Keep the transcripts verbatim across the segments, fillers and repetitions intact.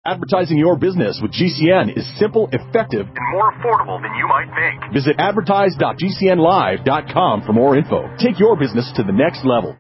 Advertising your business with G C N is simple, effective, and more affordable than you might think. Visit advertise dot g c n live dot com for more info. Take your business to the next level.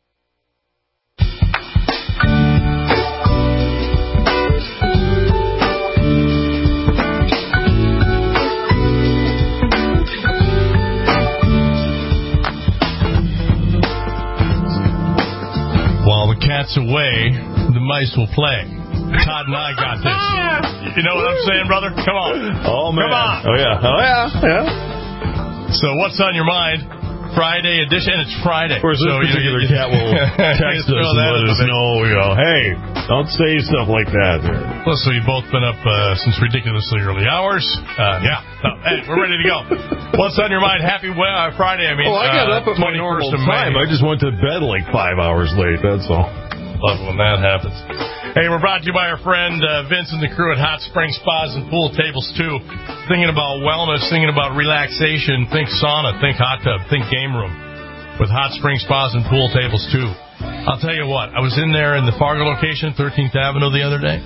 While the cat's away, the mice will play. Todd and I got this. You know what I'm saying, brother? Come on. Oh, man. Come on. Oh, yeah. Oh, yeah. Yeah. So what's on your mind? Friday edition. It's Friday. Of course, this so, particular you know, cat will text us and let us know, you know, hey, don't say stuff like that. Listen, we've both been up uh, since ridiculously early hours. Uh, yeah. No, hey, we're ready to go. What's on your mind? Happy uh, Friday. I mean, oh, I got uh, up at my normal time. I just went to bed like five hours late. That's all. Love when that happens. Hey, we're brought to you by our friend uh, Vince and the crew at Hot Spring Spas and Pool Tables, too. Thinking about wellness, thinking about relaxation, think sauna, think hot tub, think game room with Hot Spring Spas and Pool Tables, too. I'll tell you what, I was in there in the Fargo location, thirteenth Avenue, the other day.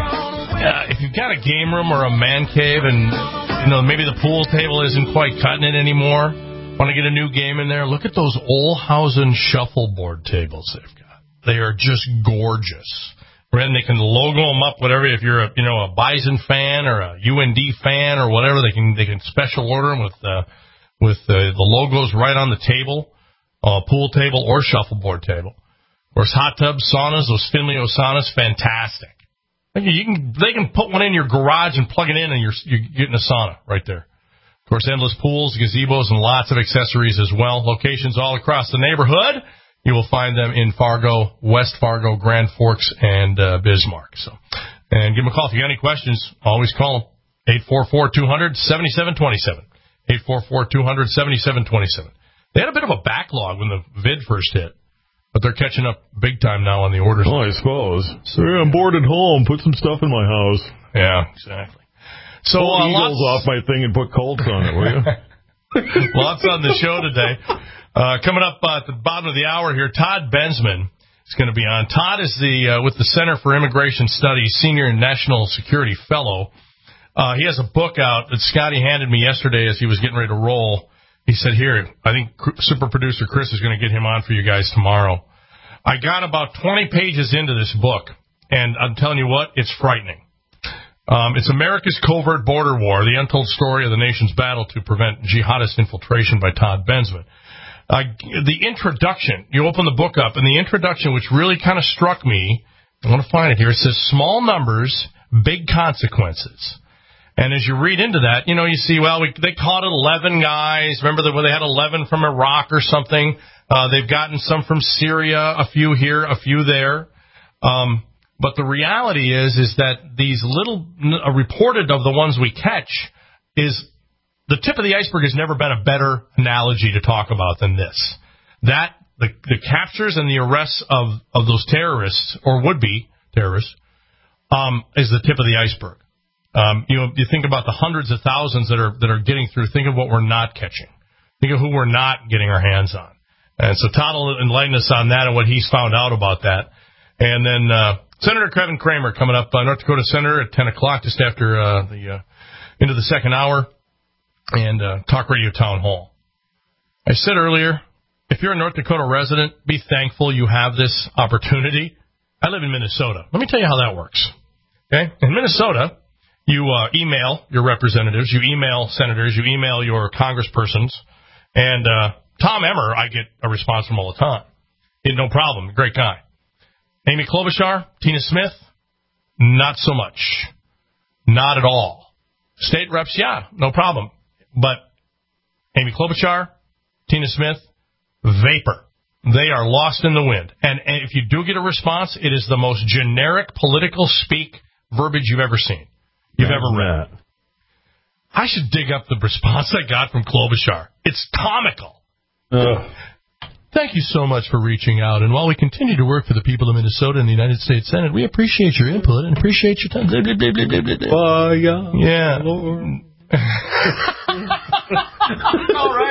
Uh, if you've got a game room or a man cave and, you know, maybe the pool table isn't quite cutting it anymore, want to get a new game in there, look at those Olhausen shuffleboard tables they've got. They are just gorgeous. And they can logo them up, whatever. If you're a, you know, a Bison fan or a U N D fan or whatever, they can they can special order them with uh, with uh, the logos right on the table, uh, pool table or shuffleboard table. Of course, hot tubs, saunas, those Finleo saunas, fantastic. You can they can put one in your garage and plug it in, and you're you're getting a sauna right there. Of course, endless pools, gazebos, and lots of accessories as well. Locations all across the neighborhood. You will find them in Fargo, West Fargo, Grand Forks, and uh, Bismarck. So, and give them a call if you got any questions. Always call them eight four four, two hundred, seventy-seven twenty-seven. eight four four, two hundred, seventy-seven twenty-seven. They had a bit of a backlog when the vid first hit, but they're catching up big time now on the orders. Oh, I suppose. So, yeah, I'm bored at home. Put some stuff in my house. Yeah, exactly. So, Pull uh, eagles lots... off my thing and put Colts on it, will you? Lots on the show today. Uh, coming up uh, at the bottom of the hour here, Todd Bensman is going to be on. Todd is the uh, with the Center for Immigration Studies, Senior National Security Fellow. Uh, he has a book out that Scotty handed me yesterday as he was getting ready to roll. He said, here, I think super producer Chris is going to get him on for you guys tomorrow. I got about twenty pages into this book, and I'm telling you what, it's frightening. Um, it's America's Covert Border War, the untold story of the nation's battle to prevent jihadist infiltration by Todd Bensman. Uh, the introduction, you open the book up, and the introduction, which really kind of struck me, I want to find it here, it says, small numbers, big consequences. And as you read into that, you know, you see, well, we, they caught eleven guys. Remember that when they had eleven from Iraq or something? Uh, they've gotten some from Syria, a few here, a few there. Um, but the reality is, is that these little, uh, reported of the ones we catch is... The tip of the iceberg has never been a better analogy to talk about than this. That, the, the captures and the arrests of, of those terrorists, or would-be terrorists, um, is the tip of the iceberg. Um, you know, you think about the hundreds of thousands that are, that are getting through. Think of what we're not catching. Think of who we're not getting our hands on. And so Todd will enlighten us on that and what he's found out about that. And then, uh, Senator Kevin Cramer coming up, uh, North Dakota Senator at ten o'clock, just after, uh, the, uh, into the second hour. And uh, Talk Radio Town Hall. I said earlier, if you're a North Dakota resident, be thankful you have this opportunity. I live in Minnesota. Let me tell you how that works. Okay? In Minnesota, you uh, email your representatives, you email senators, you email your congresspersons, and uh, Tom Emmer, I get a response from all the time. He had no problem. Great guy. Amy Klobuchar, Tina Smith, not so much. Not at all. State reps, yeah, no problem. But Amy Klobuchar, Tina Smith, vapor. They are lost in the wind. And, and if you do get a response, it is the most generic political speak verbiage you've ever seen, you've ever read. I should dig up the response I got from Klobuchar. It's comical. Ugh. Thank you so much for reaching out. And while we continue to work for the people of Minnesota and the United States Senate, we appreciate your input and appreciate your time. Blah, blah, blah, blah, blah, blah. Uh, yeah. Yeah. Lord. All right.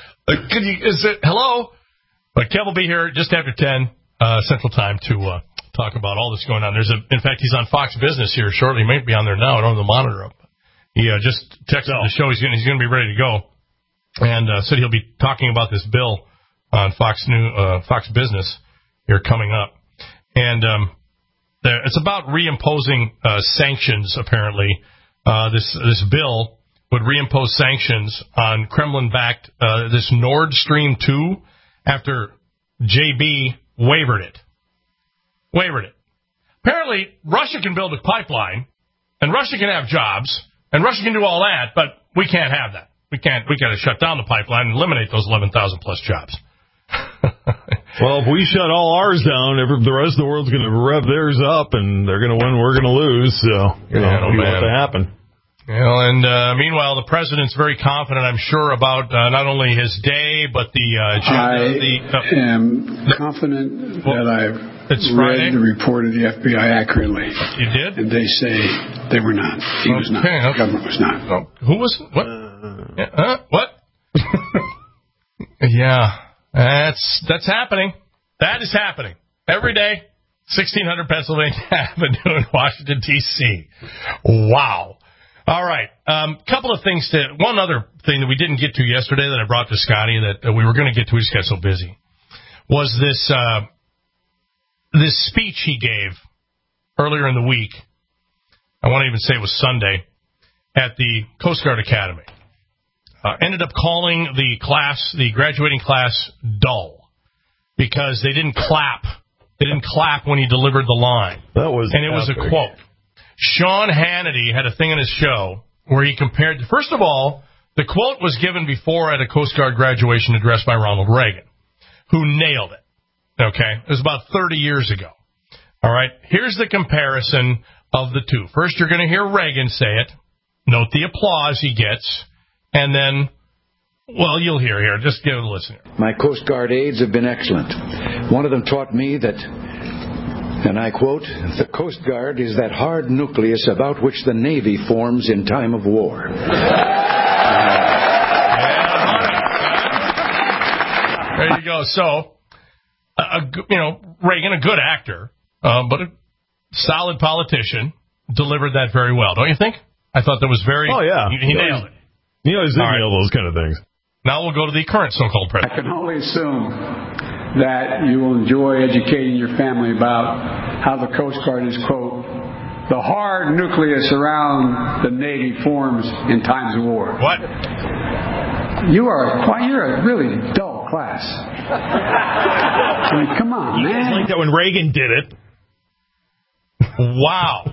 Can you, is it, hello? But Kev will be here just after ten uh, Central Time to uh, talk about all this going on. There's a, in fact, he's on Fox Business here shortly. He might be on there now. I don't have the monitor up. He uh, just texted the show. He's going he's going to be ready to go, and uh, said he'll be talking about this bill on Fox New uh, Fox Business here coming up. And um, there, it's about reimposing uh, sanctions. Apparently, uh, this this bill would reimpose sanctions on Kremlin-backed uh, this Nord Stream two after J B wavered it. Wavered it. Apparently, Russia can build a pipeline, and Russia can have jobs, and Russia can do all that, but we can't have that. We can't. We got to shut down the pipeline and eliminate those eleven thousand plus jobs. Well, if we shut all ours down, every, the rest of the world's going to rev theirs up, and they're going to win, we're going to lose. So, you know, yeah, what's to happen. You know, and uh, meanwhile, the president's very confident, I'm sure, about uh, not only his day, but the... Uh, I the, uh, am confident well, that I've it's read Friday? the report of the F B I accurately. You did? And they say they were not. He okay, was not. Okay. The government was not. Oh, who was... What? Uh, yeah, uh, what? Yeah, that's that's happening. That is happening. Every day, sixteen hundred Pennsylvania Avenue in Washington, D C Wow. All right. A um, couple of things. To One other thing that we didn't get to yesterday that I brought to Scotty that uh, we were going to get to, we just got so busy, was this uh, this speech he gave earlier in the week. I want to even say it was Sunday at the Coast Guard Academy. Uh, ended up calling the class, the graduating class, dull because they didn't clap. They didn't clap when he delivered the line. That was and it was a quote. Sean Hannity had a thing in his show where he compared. First of all, the quote was given before at a Coast Guard graduation address by Ronald Reagan, who nailed it. Okay, it was about thirty years ago. All right, here's the comparison of the two. First, you're going to hear Reagan say it. Note the applause he gets. And then, well, you'll hear here. Just give it a listen. My Coast Guard aides have been excellent. One of them taught me that, and I quote, the Coast Guard is that hard nucleus about which the Navy forms in time of war. There you go. So, a, a, you know, Reagan, a good actor, uh, but a solid politician, delivered that very well, don't you think? I thought that was very... Oh, yeah. He, he nailed it. You know, he's All right. nail those kind of things. Now we'll go to the current so-called I president. can only assume that you will enjoy educating your family about how the Coast Guard is, quote, the hard nucleus around the Navy forms in times of war. What? You are quite, you're a really dull class. I mean, come on, You man. guys like that when Reagan did it. Wow.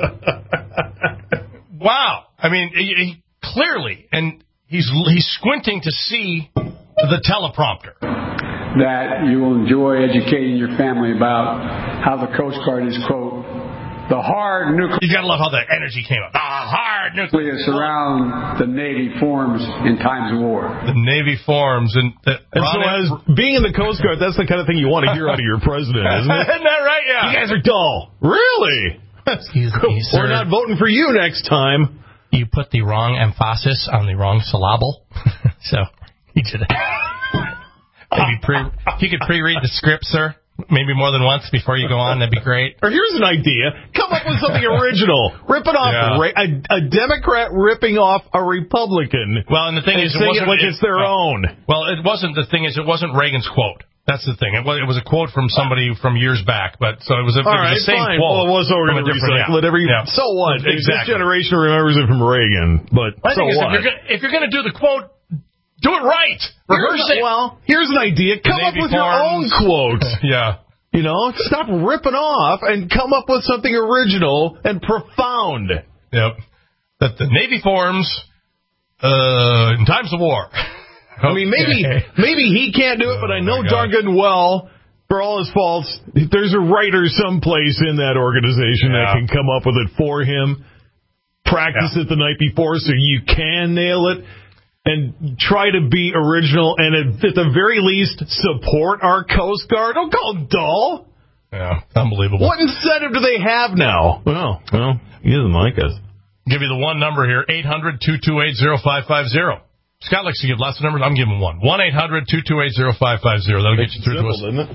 Wow. I mean, he, he clearly, and he's he's squinting to see the teleprompter. That you will enjoy educating your family about how the Coast Guard is, quote, the hard nucleus. You gotta love how the energy came up. The hard nucleus around the Navy forms in times of war. The Navy forms, and, the, and so as being in the Coast Guard, that's the kind of thing you want to hear out of your president, isn't it? Isn't that right? Yeah. You guys are dull. Really? Excuse me, sir. We're not voting for you next time. You put the wrong emphasis on the wrong syllable. So, he did it. Maybe pre, if you could pre-read the script, sir, maybe more than once before you go on, that'd be great. Or here's an idea. Come up with something original. Rip it off. Yeah. A, a Democrat ripping off a Republican. Well, and the thing and is, it saying wasn't it like it, it's their uh, own. Well, it wasn't. The thing is, it wasn't Reagan's quote. That's the thing. It was, it was a quote from somebody from years back, but so it was, a, it All was right, the same fine. quote. Well, so we're going to recycle yeah. it every. Yeah. So what? Exactly. This generation remembers it from Reagan, but My so thing is, what? if you're, gonna, if you're going to do the quote, do it right. Rehearse Here's, it. Well, here's an idea. Come up Navy with your own forms. quote. Yeah. You know, stop ripping off and come up with something original and profound. Yep. That the Navy forms uh, in times of war. I mean, maybe maybe he can't do it, but I know Oh, darn good and well, for all his faults, there's a writer someplace in that organization Yeah. that can come up with it for him. Practice Yeah. it the night before so you can nail it. And try to be original and at, at the very least support our Coast Guard. Don't call them dull. Yeah, unbelievable. What incentive do they have now? Well, well, he doesn't like us. Give you the one number here, eight hundred, two two eight, oh five five oh. Scott likes to give lots of numbers. I'm giving one. one eight hundred, two two eight, oh five five oh. That'll get you through simple, to us. Isn't it?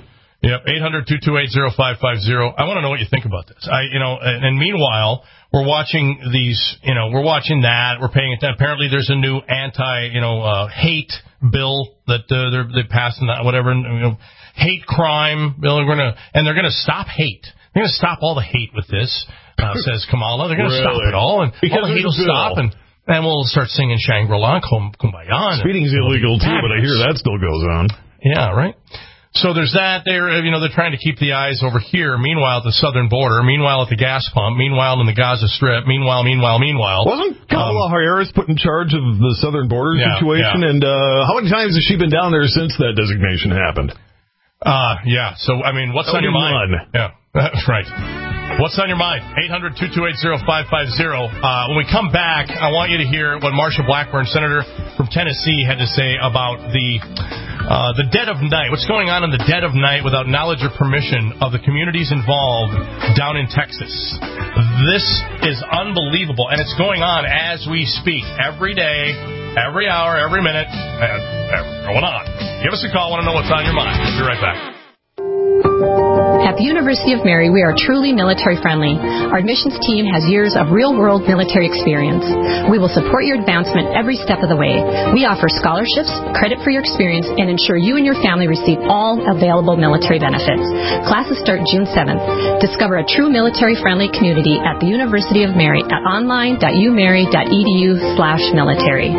Yep, eight hundred, two two eight, oh five five oh. I want to know what you think about this. I, you know, and, and meanwhile, we're watching these, you know, we're watching that. We're paying attention. Apparently, there's a new anti, you know, uh, hate bill that uh, they're they passed in that whatever, you know, hate crime bill. They're gonna and they're gonna stop hate. They're gonna stop all the hate with this. Uh, says Kamala. They're gonna really? stop it all, and because all the hate will bill. stop, and and we'll start singing Shangri-La, Kum, Kumbaya. Speeding's illegal too, but I hear that still goes on. Yeah, right. So there's that. They're, you know, they're trying to keep the eyes over here. Meanwhile, at the southern border. Meanwhile, at the gas pump. Meanwhile, in the Gaza Strip. Meanwhile, meanwhile, meanwhile. Wasn't Kamala um, Harris put in charge of the southern border yeah, situation? Yeah. And uh, how many times has she been down there since that designation happened? Uh, yeah. So, I mean, what's That'll on your mind? None. Yeah, that's right. What's on your mind? eight hundred, two two eight, oh five five oh. Uh, when we come back, I want you to hear what Marsha Blackburn, Senator from Tennessee, had to say about the uh, the dead of night. What's going on in the dead of night without knowledge or permission of the communities involved down in Texas. This is unbelievable, and it's going on as we speak. Every day, every hour, every minute, uh, going on. Give us a call. I want to know what's on your mind. We'll be right back. At the University of Mary, we are truly military-friendly. Our admissions team has years of real-world military experience. We will support your advancement every step of the way. We offer scholarships, credit for your experience, and ensure you and your family receive all available military benefits. Classes start June seventh. Discover a true military-friendly community at the University of Mary at online dot u mary dot e d u slash military.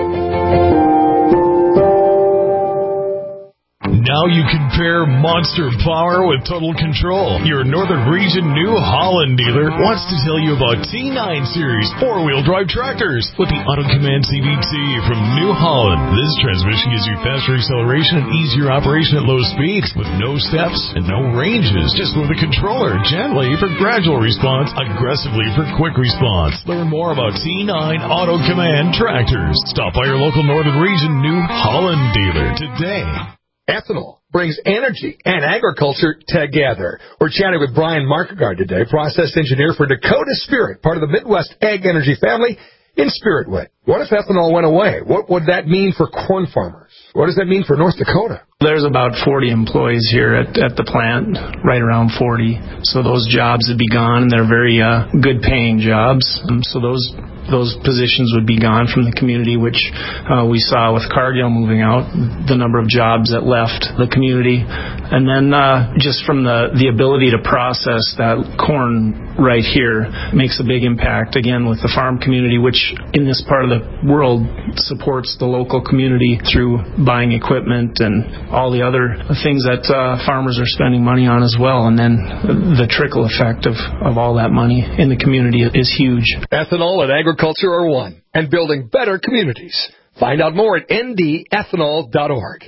Now you can pair monster power with total control. Your Northern Region New Holland dealer wants to tell you about T nine Series four-wheel drive tractors with the Auto Command C V T from New Holland. This transmission gives you faster acceleration and easier operation at low speeds with no steps and no ranges. Just with the controller, gently for gradual response, aggressively for quick response. Learn more about T nine Auto Command tractors. Stop by your local Northern Region New Holland dealer today. Ethanol brings energy and agriculture together. We're chatting with Brian Markegard today, process engineer for Dakota Spirit, part of the Midwest Ag Energy family in Spiritwood. What if ethanol went away? What would that mean for corn farmers? What does that mean for North Dakota? There's about forty employees here at, at the plant, right around forty. So those jobs would be gone, and they're very uh, good-paying jobs. Um, so those those positions would be gone from the community, which uh, we saw with Cargill moving out, the number of jobs that left the community. And then uh, just from the, the ability to process that corn right here makes a big impact, again, with the farm community, which in this part of the world supports the local community through buying equipment and all the other things that uh, farmers are spending money on as well. And then the trickle effect of, of all that money in the community is huge. Ethanol and agriculture are one, and building better communities. Find out more at n d ethanol dot org.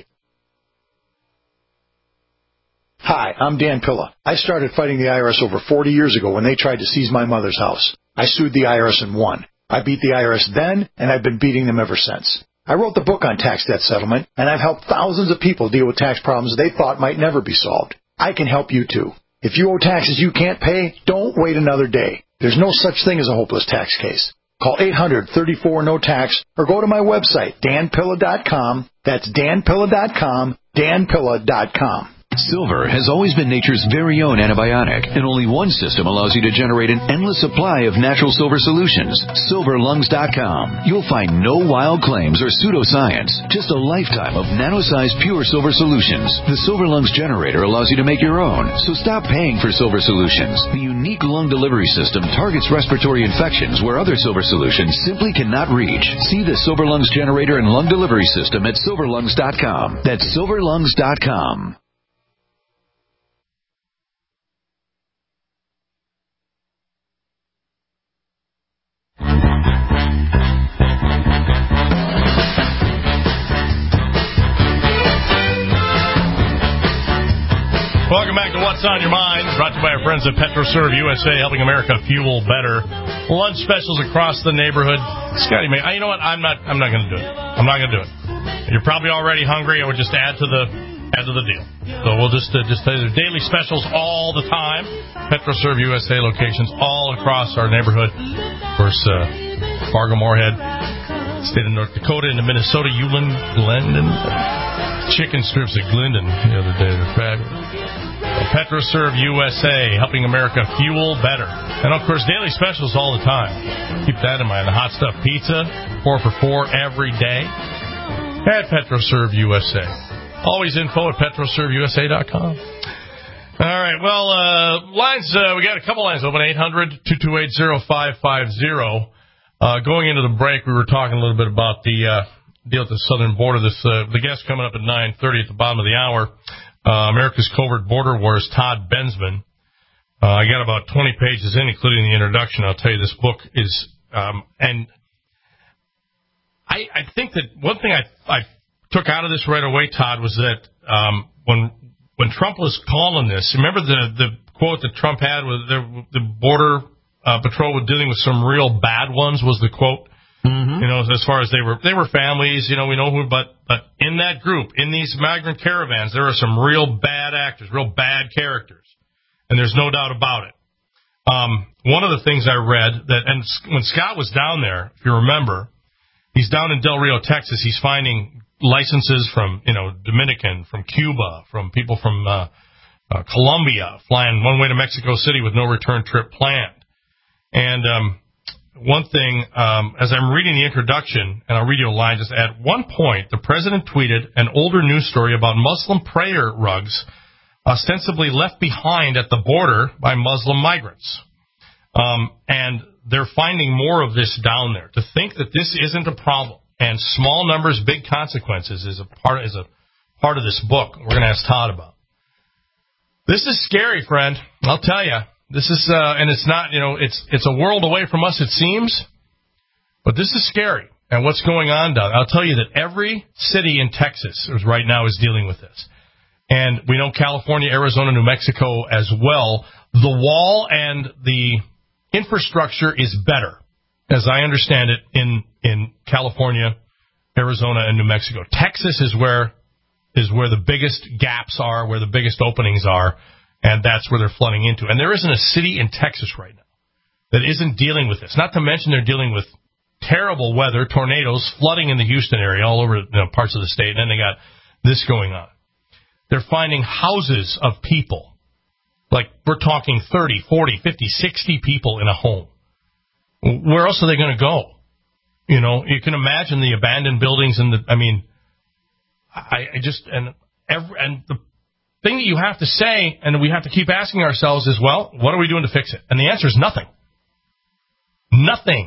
Hi, I'm Dan Pilla. I started fighting the I R S over forty years ago when they tried to seize my mother's house. I sued the I R S and won. I beat the I R S then, and I've been beating them ever since. I wrote the book on tax debt settlement, and I've helped thousands of people deal with tax problems they thought might never be solved. I can help you, too. If you owe taxes you can't pay, don't wait another day. There's no such thing as a hopeless tax case. Call eight hundred, thirty-four, no tax or go to my website, dan pilla dot com. That's dan pilla dot com, dan pilla dot com. Silver has always been nature's very own antibiotic, and only one system allows you to generate an endless supply of natural silver solutions. silver lungs dot com. You'll find no wild claims or pseudoscience, just a lifetime of nano-sized pure silver solutions. The Silver Lungs generator allows you to make your own, so stop paying for silver solutions. The unique lung delivery system targets respiratory infections where other silver solutions simply cannot reach. See the Silver Lungs generator and lung delivery system at silver lungs dot com. That's silver lungs dot com. Welcome back to What's on Your Mind, brought to you by our friends at PetroServe U S A, helping America fuel better. Lunch specials across the neighborhood. Scotty, man, you know what? I'm not. I'm not going to do it. I'm not going to do it. You're probably already hungry. I would just add to the add to the deal. So we'll just uh, just tell you there's daily specials all the time. PetroServe U S A locations all across our neighborhood. Of course, uh, Fargo, Moorhead, state of North Dakota, into Minnesota, Uland, Glendon. chicken strips at Glendon the other day. They're fabulous. PetroServe U S A, helping America fuel better. And, of course, daily specials all the time. Keep that in mind. The hot stuff pizza, four for four every day at PetroServe U S A. Always info at petro serve u s a dot com. All right, well, uh, lines, uh, we got a couple lines open, eight hundred, two two eight, oh five five oh. Uh, going into the break, we were talking a little bit about the uh, deal at the southern border. This uh, the guest coming up at nine thirty at the bottom of the hour. Uh, America's Covert Border Wars, Todd Bensman. Uh, I got about twenty pages in, including the introduction. I'll tell you, this book is, um, and I, I think that one thing I, I took out of this right away, Todd, was that um, when when Trump was calling this, remember the the quote that Trump had with the, the border uh, patrol was dealing with some real bad ones, was the quote. Mm-hmm. You know, as far as they were, they were families, you know, we know who, but, but in that group, in these migrant caravans, there are some real bad actors, real bad characters. And there's no doubt about it. Um, one of the things I read that, and when Scott was down there, if you remember, he's down in Del Rio, Texas, he's finding licenses from, you know, Dominican, from Cuba, from people from, uh, uh, Colombia, flying one way to Mexico City with no return trip planned. And, um, One thing, um, as I'm reading the introduction, and I'll read you a line, just at one point, the president tweeted an older news story about Muslim prayer rugs ostensibly left behind at the border by Muslim migrants. Um, and they're finding more of this down there. To think that this isn't a problem, and small numbers, big consequences, is a part, is a part of this book we're going to ask Todd about. This is scary, friend. I'll tell you. This is, uh, and it's not, you know, it's it's a world away from us, it seems, but this is scary. And what's going on down there? I'll tell you that every city in Texas right now is dealing with this. And we know California, Arizona, New Mexico as well. The wall and the infrastructure is better, as I understand it, in, in California, Arizona, and New Mexico. Texas is where is where the biggest gaps are, where the biggest openings are. And that's where they're flooding into. And there isn't a city in Texas right now that isn't dealing with this. Not to mention they're dealing with terrible weather, tornadoes, flooding in the Houston area, all over, you know, parts of the state. And then they got this going on. They're finding houses of people. Like, we're talking thirty, forty, fifty, sixty people in a home. Where else are they going to go? You know, you can imagine the abandoned buildings and the, I mean, I, I just, and every, and the thing that you have to say, and we have to keep asking ourselves is, well, what are we doing to fix it? And the answer is nothing. Nothing.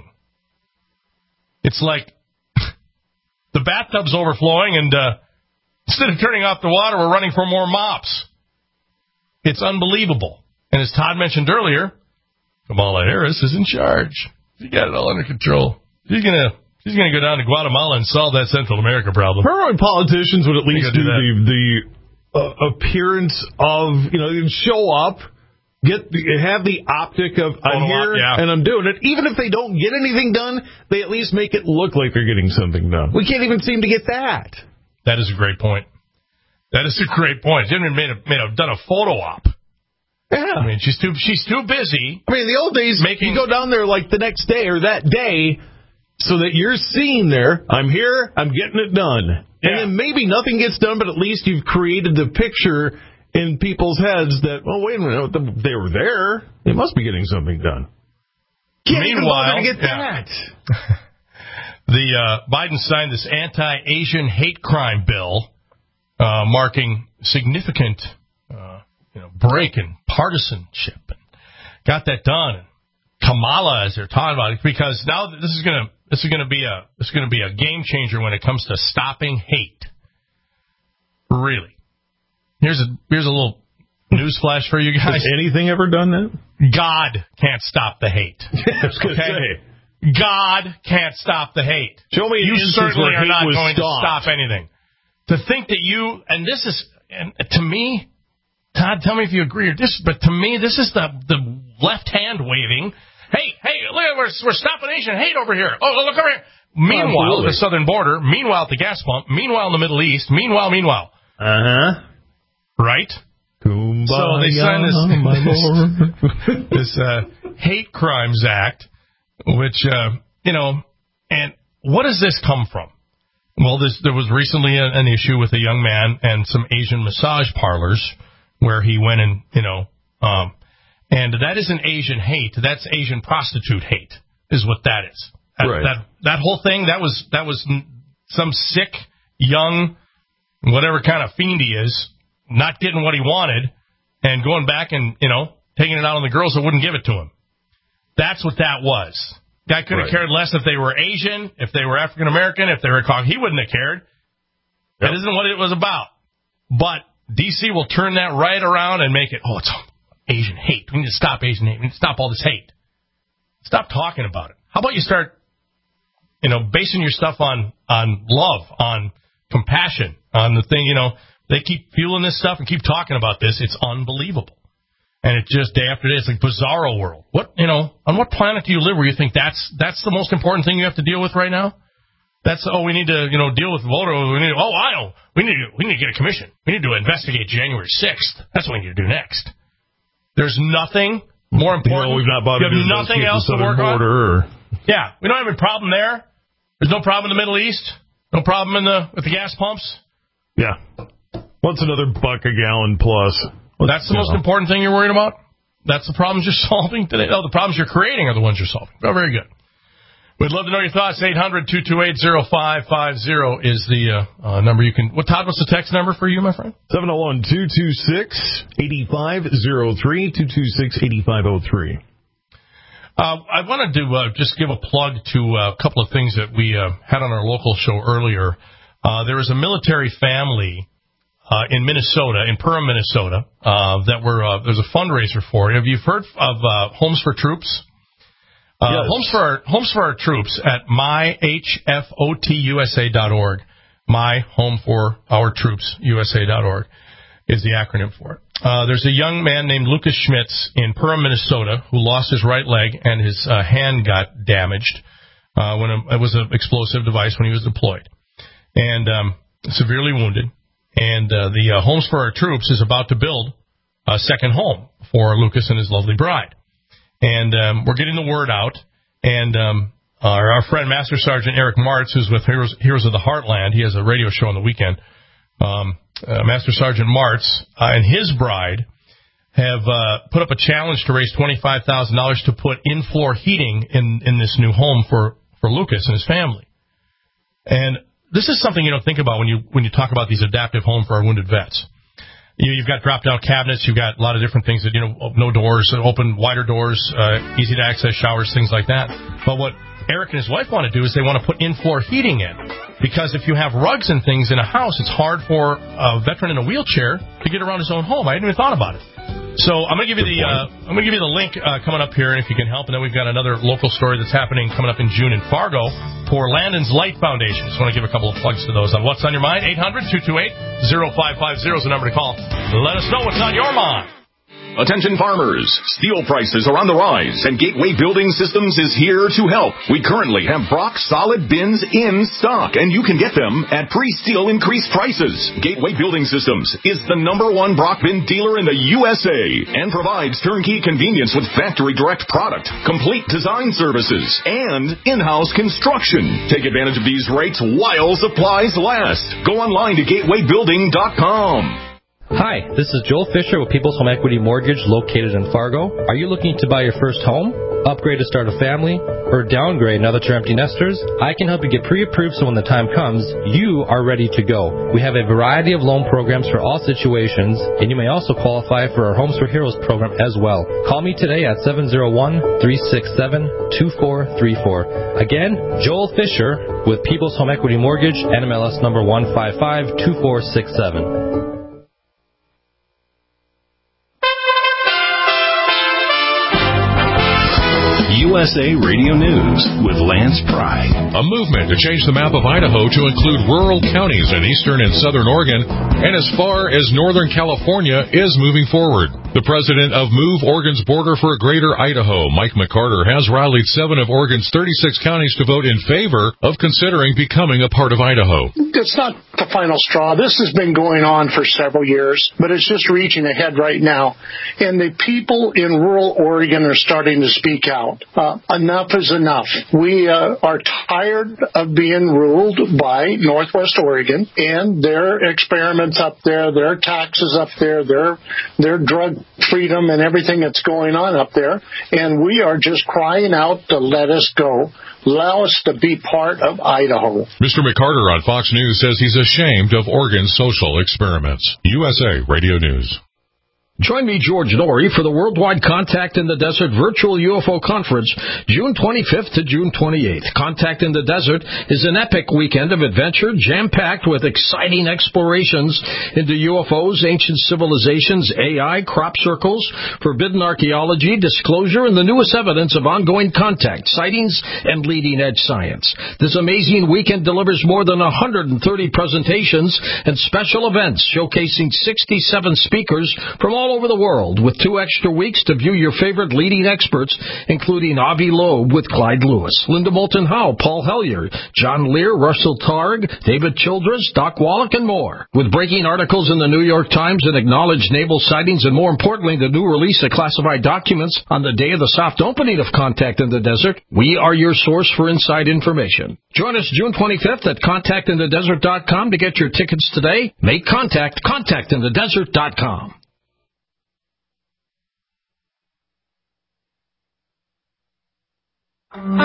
It's like the bathtub's overflowing, and uh, instead of turning off the water, we're running for more mops. It's unbelievable. And as Todd mentioned earlier, Kamala Harris is in charge. She got it all under control. She's going to she's gonna go down to Guatemala and solve that Central America problem. Her own politicians would at least do, do the... the Uh, appearance of, you know, show up, get the, have the optic of I'm here up, yeah. and I'm doing it. Even if they don't get anything done, they at least make it look like they're getting something done. We can't even seem to get that. That is a great point. That is a great point. She hasn't made a, made a, done a photo op. Yeah. I mean, she's too she's too busy. I mean, in the old days, making... you go down there like the next day or that day so that you're seen there. I'm here. I'm getting it done. Yeah. And then maybe nothing gets done, but at least you've created the picture in people's heads that, well, wait a minute, they were there. They must be getting something done. Can't Meanwhile, even get yeah. that. the uh, Biden signed this anti-Asian hate crime bill, uh, marking significant, uh, you know, break in partisanship. And got that done. And Kamala, as they're talking about it, because now this is going to this is going to be a this is going to be a game changer when it comes to stopping hate. Really, here's a here's a little news flash for you guys. Has anything ever done that? God can't stop the hate. I was going to say, God can't stop the hate. Show me. You certainly are not going stopped. to stop anything. To think that you and this is and to me, Todd, tell me if you agree or dis. But to me, this is the the left hand waving. Hey, hey, look, we're, we're stopping Asian hate over here. Oh, look over here. Meanwhile, at the southern border. Meanwhile, at the gas pump. Meanwhile, in the Middle East. Meanwhile, meanwhile. Uh-huh. Right? Kumbaya, so they signed this, this, this uh, Hate Crimes Act, which, uh, you know, and what does this come from? Well, this, there was recently a, an issue with a young man and some Asian massage parlors where he went and, you know, um, and that isn't Asian hate. That's Asian prostitute hate is what that is. That, right. that, that whole thing, that was, that was some sick, young, whatever kind of fiend he is, not getting what he wanted and going back and, you know, taking it out on the girls that wouldn't give it to him. That's what that was. Guy could have right. cared less if they were Asian, if they were African American, if they were Caucasian. He wouldn't have cared. Yep. That isn't what it was about. But D C will turn that right around and make it, oh, it's Asian hate. We need to stop Asian hate. We need to stop all this hate. Stop talking about it. How about you start, you know, basing your stuff on, on love, on compassion, on the thing, you know, they keep fueling this stuff and keep talking about this. It's unbelievable. And it's just day after day. It's like bizarro world. What, you know, on what planet do you live where you think that's that's the most important thing you have to deal with right now? That's, oh, we need to, you know, deal with voter. We need to, oh, I know. We need to, we need to get a commission. We need to investigate January sixth. That's what we need to do next. There's nothing more important. You know, we've not bothered you have nothing else to work on. Or... Yeah, we don't have a problem there. There's no problem in the Middle East. No problem in the with the gas pumps. Yeah. What's another buck a gallon plus? Well, that's the most know. important thing you're worried about? That's the problems you're solving today? No, the problems you're creating are the ones you're solving. Oh, very good. We'd love to know your thoughts. eight hundred, two two eight, oh five five oh is the uh, uh, number you can... What, Todd, what's the text number for you, my friend? seven oh one, two two six, eight five oh three, two two six, eight five oh three. Uh, I wanted to uh, just give a plug to uh, a couple of things that we uh, had on our local show earlier. Uh, there was a military family... Uh, in Minnesota, in Perham, Minnesota, uh, that were, uh, there's a fundraiser for. Have you heard of, uh, Homes for Troops? Uh, yes. Homes for our, Homes for Our Troops at my h f o t u s a dot org. My Home for Our Troops, U S A dot org is the acronym for it. Uh, there's a young man named Lucas Schmitz in Perham, Minnesota, who lost his right leg and his, uh, hand got damaged, uh, when a, it was an explosive device when he was deployed. And, um, severely wounded. And uh, the uh, Homes for Our Troops is about to build a second home for Lucas and his lovely bride. And um, we're getting the word out. And um, our, our friend Master Sergeant Eric Martz, who's with Heroes, Heroes of the Heartland, he has a radio show on the weekend. Um, uh, Master Sergeant Martz uh, and his bride have uh, put up a challenge to raise twenty-five thousand dollars to put in-floor heating in, in this new home for, for Lucas and his family. And this is something you don't think about when you when you talk about these adaptive home for our wounded vets. You, you've got drop-down cabinets. You've got a lot of different things that, you know, no doors, open wider doors, uh, easy to access showers, things like that. But what Eric and his wife want to do is they want to put in-floor heating in. Because if you have rugs and things in a house, it's hard for a veteran in a wheelchair to get around his own home. I hadn't even thought about it. So I'm going to give you the uh, I'm going to give you the link uh, coming up here, and if you can help. And then we've got another local story that's happening coming up in June in Fargo for Landon's Light Foundation. Just want to give a couple of plugs to those on What's on Your Mind. eight hundred, two two eight, oh five five oh is the number to call. Let us know what's on your mind. Attention farmers, steel prices are on the rise, and Gateway Building Systems is here to help. We currently have Brock solid bins in stock, and you can get them at pre-steel increased prices. Gateway Building Systems is the number one Brock bin dealer in the U S A and provides turnkey convenience with factory direct product, complete design services, and in-house construction. Take advantage of these rates while supplies last. Go online to gateway building dot com. Hi, this is Joel Fisher with People's Home Equity Mortgage located in Fargo. Are you looking to buy your first home, upgrade to start a family, or downgrade now that you're empty nesters? I can help you get pre-approved so when the time comes, you are ready to go. We have a variety of loan programs for all situations, and you may also qualify for our Homes for Heroes program as well. Call me today at seven oh one, three six seven, two four three four. Again, Joel Fisher with People's Home Equity Mortgage, N M L S number one five five two four six seven. U S A Radio News with Lance Pry. A movement to change the map of Idaho to include rural counties in eastern and southern Oregon and as far as northern California is moving forward. The president of Move Oregon's Border for a Greater Idaho, Mike McCarter, has rallied seven of Oregon's thirty-six counties to vote in favor of considering becoming a part of Idaho. It's not the final straw. This has been going on for several years, but it's just reaching ahead right now. And the people in rural Oregon are starting to speak out. Uh, enough is enough. We uh, are tired of being ruled by Northwest Oregon and their experiments up there, their taxes up there, their their drug freedom and everything that's going on up there. And we are just crying out to let us go. Allow us to be part of Idaho. Mister McCarter on Fox News says he's ashamed of Oregon's social experiments. U S A Radio News. Join me, George Norrie, for the Worldwide Contact in the Desert Virtual U F O Conference, June twenty-fifth to June twenty-eighth. Contact in the Desert is an epic weekend of adventure, jam-packed with exciting explorations into U F Os, ancient civilizations, A I, crop circles, forbidden archaeology, disclosure, and the newest evidence of ongoing contact, sightings, and leading-edge science. This amazing weekend delivers more than one hundred thirty presentations and special events showcasing sixty-seven speakers from all all over the world, with two extra weeks to view your favorite leading experts, including Avi Loeb with Clyde Lewis, Linda Moulton Howe, Paul Hellyer, John Lear, Russell Targ, David Childress, Doc Wallach, and more. With breaking articles in the New York Times and acknowledged naval sightings, and more importantly, the new release of classified documents on the day of the soft opening of Contact in the Desert, we are your source for inside information. Join us June twenty-fifth at contact in the desert dot com to get your tickets today. Make contact, contact in the desert dot com. Welcome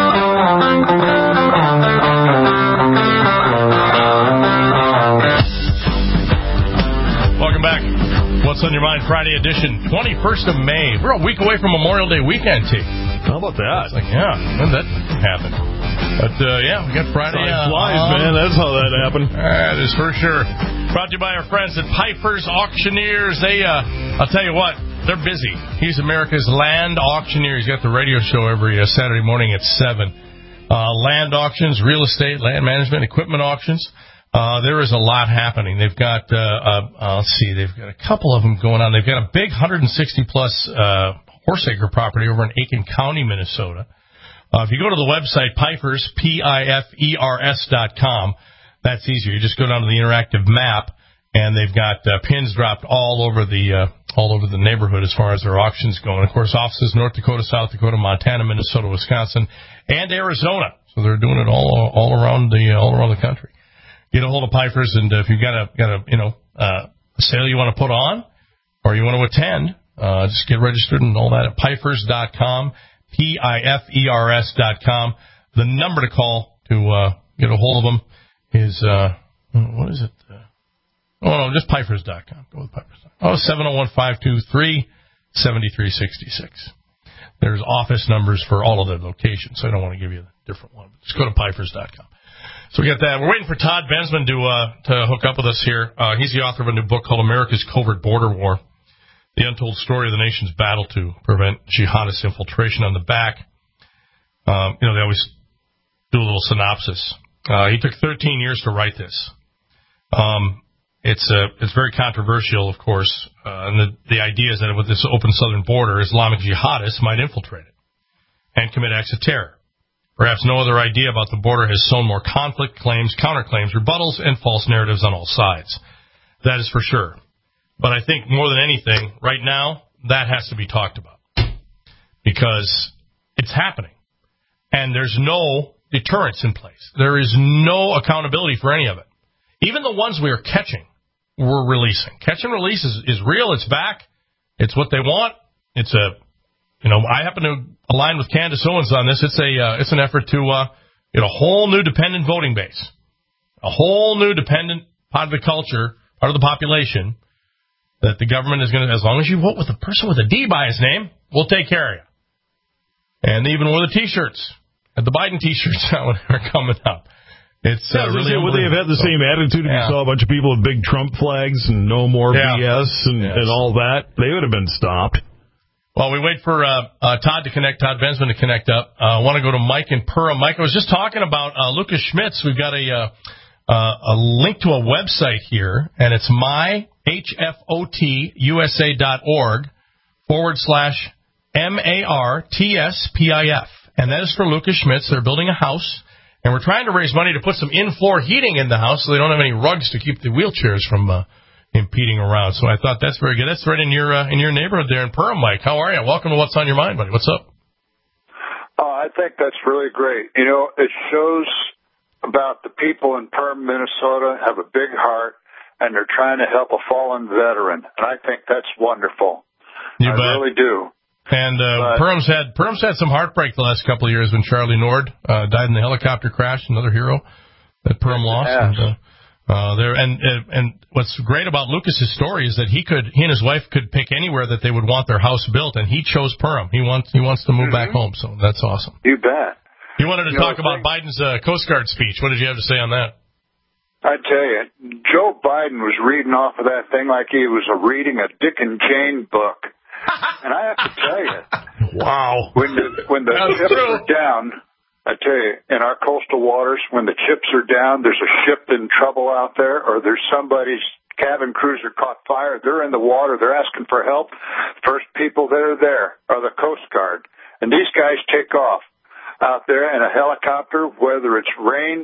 back. What's on Your Mind Friday edition, twenty-first of May. We're a week away from Memorial Day weekend, T. How about that? It's like, yeah, when did that happen? But, uh, yeah, we got Friday. Time flies, uh, man. That's how that happened. That is for sure. Brought to you by our friends at Piper's Auctioneers. They, uh, I'll tell you what, they're busy. He's America's land auctioneer. He's got the radio show every uh, Saturday morning at seven. Uh, land auctions, real estate, land management, equipment auctions. Uh, there is a lot happening. They've got, uh, uh, uh, let's see, they've got a couple of them going on. They've got a big one hundred sixty plus uh, horse acre property over in Aiken County, Minnesota. Uh, if you go to the website, Pifers, P I F E R S dot com, that's easier. You just go down to the interactive map, and they've got uh, pins dropped all over the uh, all over the neighborhood as far as their auctions go. And, of course, offices North Dakota, South Dakota, Montana, Minnesota, Wisconsin, and Arizona. So they're doing it all all around the all around the country. Get a hold of Pifers, and uh, if you've got a got a you know uh, a sale you want to put on or you want to attend, uh, just get registered and all that at Pifers dot com, P I F E R S dot com. The number to call to uh, get a hold of them is uh, what is it? Uh, oh no, just Pifers dot com. Go with Pifers. Oh, seven oh one five two three seven three six six. There's office numbers for all of the locations, so I don't want to give you a different one. Just go to Pifers dot com. So we got that. We're waiting for Todd Bensman to uh, to hook up with us here. Uh, he's the author of a new book called America's Covert Border War, the untold story of the nation's battle to prevent jihadist infiltration. On the back, um, you know, they always do a little synopsis. Uh, he took thirteen years to write this. Um, it's uh, it's very controversial, of course, uh, and the, the idea is that with this open southern border, Islamic jihadists might infiltrate it and commit acts of terror. Perhaps no other idea about the border has sown more conflict, claims, counterclaims, rebuttals, and false narratives on all sides. That is for sure. But I think more than anything, right now, that has to be talked about. Because it's happening. And there's no deterrence in place. There is no accountability for any of it. Even the ones we are catching, we're releasing. Catch and release is, is real. It's back. It's what they want. It's a, you know, I happen to align with Candace Owens on this. It's a, uh, it's an effort to uh, get a whole new dependent voting base, a whole new dependent part of the culture, part of the population that the government is going to, as long as you vote with a person with a D by his name, we'll take care of you. And even with the T-shirts, and the Biden T-shirts now are coming up. It's uh, yeah, really would they have had the same attitude if yeah. you saw a bunch of people with big Trump flags and no more yeah. B S and, yes. and all that? They would have been stopped. Well, we wait for uh, uh, Todd to connect, Todd Bensman to connect up. I uh, want to go to Mike in Perham. Mike, I was just talking about uh, Lucas Schmitz. We've got a uh, uh, a link to a website here, and it's my H F O T U S A dot org. forward slash M A R T S P I F. And that is for Lucas Schmitz. They're building a house, and we're trying to raise money to put some in-floor heating in the house so they don't have any rugs to keep the wheelchairs from uh, impeding around. So I thought that's very good. That's right in your uh, in your neighborhood there in Perham, Mike. How are you? Welcome to What's on Your Mind, buddy. What's up? Oh, I think that's really great. You know, it shows about the people in Perham, Minnesota, have a big heart, and they're trying to help a fallen veteran. And I think that's wonderful. You I bet. really do. And uh, but, Perham's had Perham's had some heartbreak the last couple of years when Charlie Nord uh, died in the helicopter crash, another hero that Perham lost. And, uh, uh, there and uh, and what's great about Lucas's story is that he could he and his wife could pick anywhere that they would want their house built, and he chose Perham. He wants he wants to move mm-hmm. back home, so that's awesome. You bet. You wanted to you talk know, about Biden's uh, Coast Guard speech. What did you have to say on that? I tell you, Joe Biden was reading off of that thing like he was a reading a Dick and Jane book. And I have to tell you, wow, when the when the That's chips true. are down, I tell you, in our coastal waters, when the chips are down, there's a ship in trouble out there, or there's somebody's cabin cruiser caught fire. They're in the water. They're asking for help. First people that are there are the Coast Guard, and these guys take off out there in a helicopter, whether it's rain,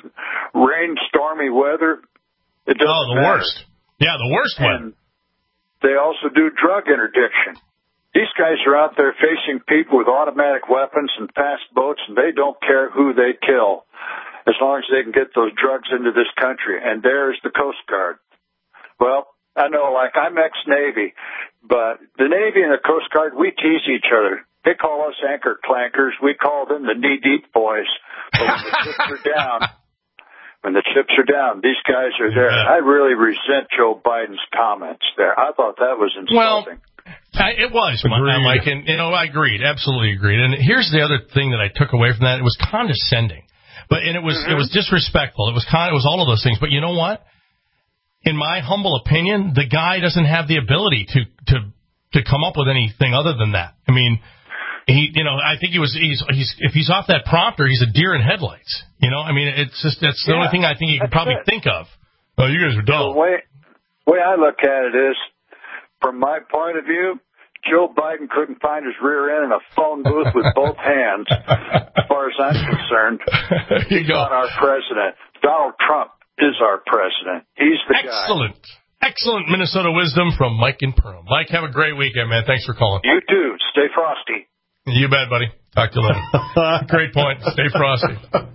rain, stormy weather. It doesn't oh, the matter. worst. Yeah, the worst one. They also do drug interdiction. These guys are out there facing people with automatic weapons and fast boats, and they don't care who they kill as long as they can get those drugs into this country. And there's the Coast Guard. Well, I know, like, I'm ex-Navy, but the Navy and the Coast Guard, we tease each other. They call us anchor clankers. We call them the knee-deep boys. But when the chips are down, when the chips are down, these guys are there. Yeah. I really resent Joe Biden's comments there. I thought that was insulting. Well, I, it was, Mike, and, you know, I agreed, absolutely agreed. And here's the other thing that I took away from that. It was condescending. But, and it was, mm-hmm. it was disrespectful. It was con- it was all of those things. But you know what? In my humble opinion, the guy doesn't have the ability to, to, to come up with anything other than that. I mean, He, you know, I think he was. He's, he's. If he's off that prompter, he's a deer in headlights. You know, I mean, it's just that's the yeah, only thing I think he can probably it. think of. Oh, you guys are dull. The way, way I look at it is, from my point of view, Joe Biden couldn't find his rear end in a phone booth with both hands. As far as I'm concerned, he's not our president. Donald Trump is our president. He's the Excellent. guy. Excellent Minnesota wisdom from Mike in Perham. Mike, have a great weekend, man. Thanks for calling. You too. Stay frosty. You bet, buddy. Talk to you later. Great point. Stay frosty.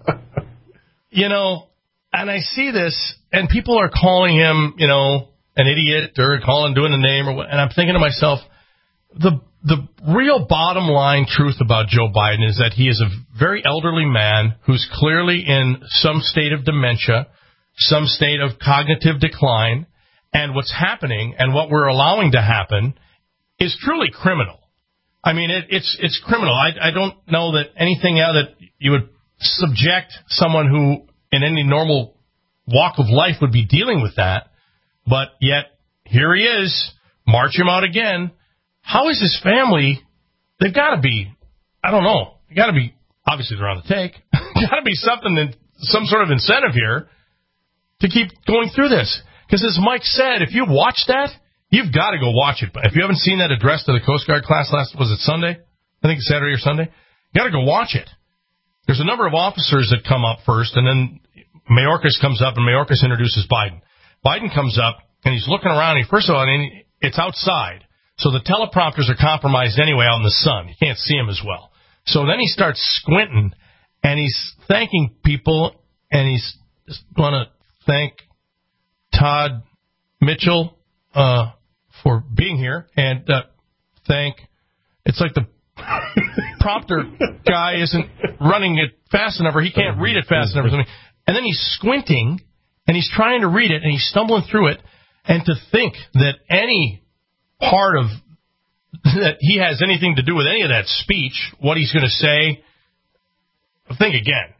You know, and I see this, and people are calling him, you know, an idiot or calling, doing a name, or what, and I'm thinking to myself, the the real bottom line truth about Joe Biden is that he is a very elderly man who's clearly in some state of dementia, some state of cognitive decline, and what's happening and what we're allowing to happen is truly criminal. I mean, it, it's it's criminal. I, I don't know that anything out that you would subject someone who in any normal walk of life would be dealing with that. But yet, here he is, march him out again. How is his family? They've got to be, I don't know, they've got to be, obviously they're on the take. Got to be something, that, some sort of incentive here to keep going through this. Because as Mike said, if you watch that, you've got to go watch it. But if you haven't seen that address to the Coast Guard class last, was it Sunday? I think it's Saturday or Sunday. You got to go watch it. There's a number of officers that come up first, and then Mayorkas comes up, and Mayorkas introduces Biden. Biden comes up, and he's looking around. He, first of all, and it's outside, so the teleprompters are compromised anyway out in the sun. You can't see him as well. So then he starts squinting, and he's thanking people, and he's going to thank Todd Mitchell uh, for being here, and uh, thank, it's like the prompter guy isn't running it fast enough, or he can't read it fast enough or something. And then he's squinting, and he's trying to read it, and he's stumbling through it, and to think that any part of, that he has anything to do with any of that speech, what he's going to say, think again.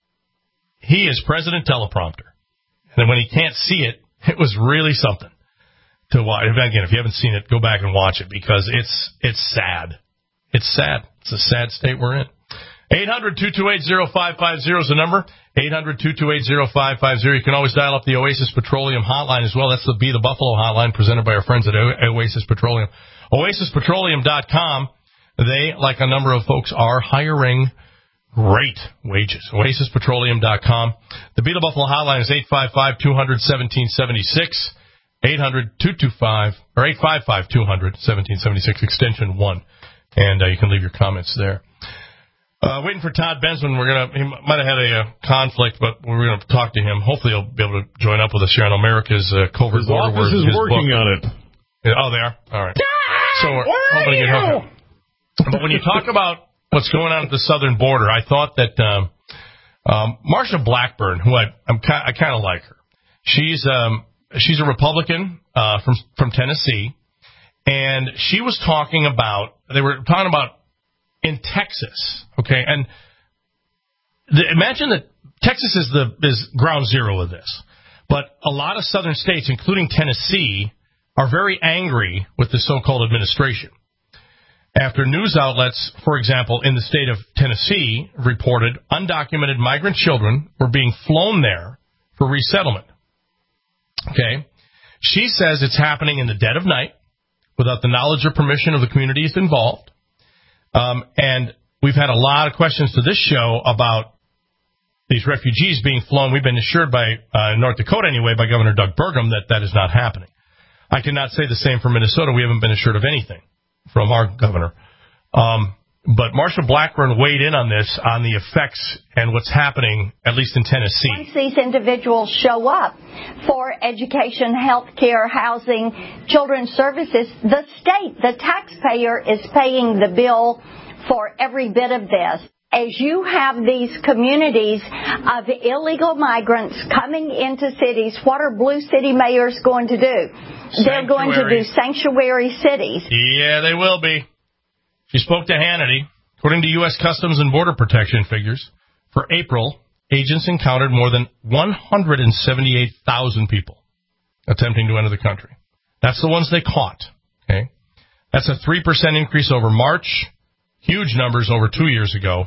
He is President Teleprompter. And when he can't see it, it was really something to watch. Again, if you haven't seen it, go back and watch it, because it's it's sad. It's sad. It's a sad state we're in. eight hundred, two two eight, oh five five oh is the number. eight hundred, two two eight, oh five five oh. You can always dial up the Oasis Petroleum hotline as well. That's the Be the Buffalo hotline presented by our friends at o- Oasis Petroleum. Oasis Petroleum dot com. They, like a number of folks, are hiring great wages. Oasis Petroleum dot com. The Beat the Buffalo hotline is eight five five, two hundred, seventeen seventy-six. eight hundred, two two five, or eight five five, two hundred, seventeen seventy-six, extension one. And uh, you can leave your comments there. Uh, waiting for Todd Bensman. We're gonna. He might have had a uh, conflict, but we're gonna talk to him. Hopefully, he'll be able to join up with us here on America's uh, Covert His Border. office is working book. on it. Yeah, oh, they are. All right. So we're hoping to get hooked up. But when you talk about what's going on at the southern border, I thought that um, um, Marsha Blackburn, who I I'm ki- I kind of like her. She's um she's a Republican uh, from from Tennessee, and she was talking about they were talking about. In Texas, okay, and the, imagine that Texas is the is ground zero of this, but a lot of southern states, including Tennessee, are very angry with the so-called administration. After news outlets, for example, in the state of Tennessee, reported undocumented migrant children were being flown there for resettlement. Okay, she says it's happening in the dead of night without the knowledge or permission of the communities involved. Um, and we've had a lot of questions to this show about these refugees being flown. We've been assured by, uh, North Dakota anyway, by Governor Doug Burgum that that is not happening. I cannot say the same for Minnesota. We haven't been assured of anything from our governor. Um, but Marsha Blackburn weighed in on this, on the effects and what's happening, at least in Tennessee. Once these individuals show up for education, health care, housing, children's services, the state, the taxpayer, is paying the bill for every bit of this. As you have these communities of illegal migrants coming into cities, what are blue city mayors going to do? Sanctuary. They're going to do sanctuary cities. Yeah, they will be. She spoke to Hannity. According to U S Customs and Border Protection figures, for April, agents encountered more than one hundred seventy-eight thousand people attempting to enter the country. That's the ones they caught. Okay, that's a three percent increase over March, huge numbers over two years ago,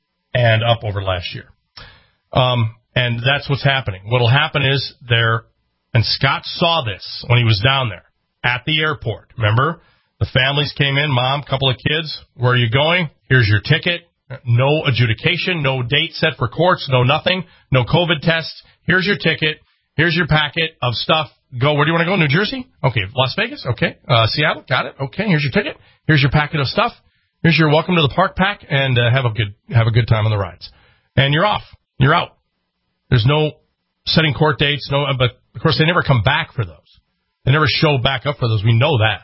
and up over last year. Um, and that's what's happening. What will happen is there, and Scott saw this when he was down there at the airport. Remember? The families came in, mom, couple of kids. Where are you going? Here's your ticket. No adjudication, no date set for courts, no nothing, no COVID tests. Here's your ticket. Here's your packet of stuff. Go. Where do you want to go? New Jersey? Okay. Las Vegas? Okay. Uh, Seattle? Got it. Okay. Here's your ticket. Here's your packet of stuff. Here's your welcome to the park pack, and uh, have a good have a good time on the rides. And you're off. You're out. There's no setting court dates. No, but of course they never come back for those. They never show back up for those. We know that.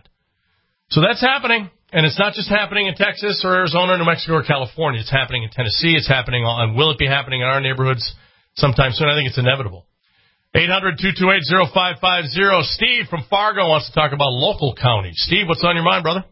So that's happening, and it's not just happening in Texas or Arizona, New Mexico, or California. It's happening in Tennessee. It's happening on. Will it be happening in our neighborhoods sometime soon? I think it's inevitable. eight hundred, two two eight, oh five five oh. Steve from Fargo wants to talk about local counties. Steve, what's on your mind, brother?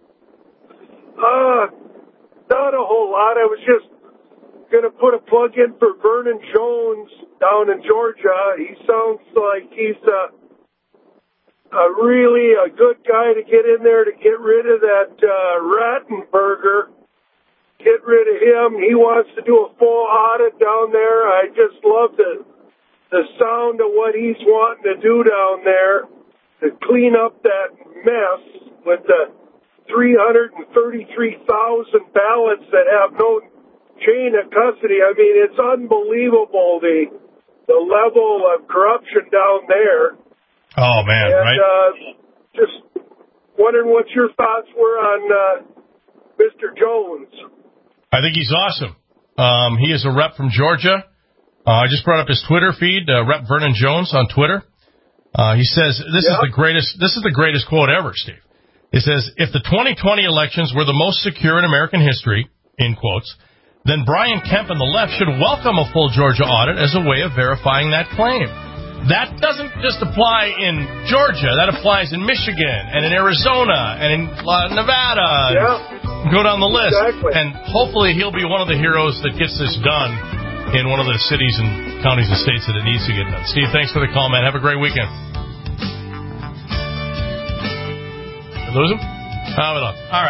Uh, not a whole lot. I was just going to put a plug in for Vernon Jones down in Georgia. He sounds like he's a, a really a good guy to get in there to get rid of that uh, Rattenberger. Get rid of him. He wants to do a full audit down there. I just love the the sound of what he's wanting to do down there to clean up that mess with the three hundred thirty-three thousand ballots that have no chain of custody. I mean, it's unbelievable the the level of corruption down there. Oh, man, and, right? Uh, just wondering what your thoughts were on uh, Mister Jones. I think he's awesome. Um, he is a rep from Georgia. Uh, I just brought up his Twitter feed, uh, Rep Vernon Jones on Twitter. Uh, he says, this yep. is the greatest, this is the greatest quote ever, Steve. It says, if the twenty twenty elections were the most secure in American history, in quotes, then Brian Kemp and the left should welcome a full Georgia audit as a way of verifying that claim. That doesn't just apply in Georgia. That applies in Michigan and in Arizona and in uh, Nevada. Yeah. Go down the list. Exactly. And hopefully he'll be one of the heroes that gets this done in one of the cities and counties and states that it needs to get done. Steve, thanks for the call, man. Have a great weekend. Lose him? Oh, we lost. All right.